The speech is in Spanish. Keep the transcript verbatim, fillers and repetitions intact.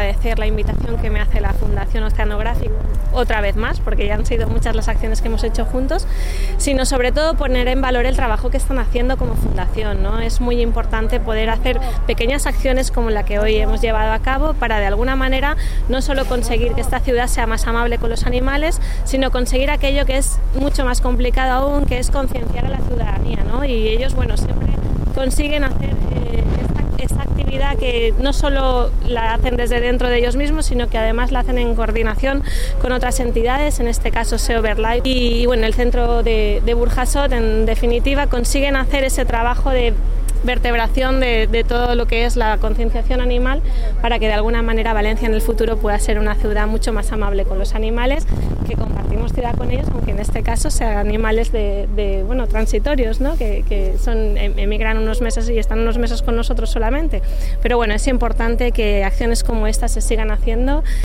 agradecer la invitación que me hace la Fundación Oceanográfica otra vez más, porque ya han sido muchas las acciones que hemos hecho juntos, sino sobre todo poner en valor el trabajo que están haciendo como fundación, ¿no? Es muy importante poder hacer pequeñas acciones como la que hoy hemos llevado a cabo para de alguna manera no solo conseguir que esta ciudad sea más amable con los animales, sino conseguir aquello que es mucho más complicado aún, que es concienciar a la ciudadanía, ¿no? Y ellos, bueno, siempre consiguen hacer eh, esta, esta actividad que no solo la hacen desde dentro de ellos mismos, sino que además la hacen en coordinación con otras entidades, en este caso Sea Birdlife y, y bueno, el centro de, de Burjasot. En definitiva, consiguen hacer ese trabajo de vertebración de, de todo lo que es la concienciación animal para que de alguna manera Valencia en el futuro pueda ser una ciudad mucho más amable con los animales, que compartimos ciudad con ellos, aunque en este caso sean animales de, de bueno, transitorios, ¿no? que, que son, emigran unos meses y están unos meses con nosotros solamente. Pero bueno, es importante que acciones como estas se sigan haciendo.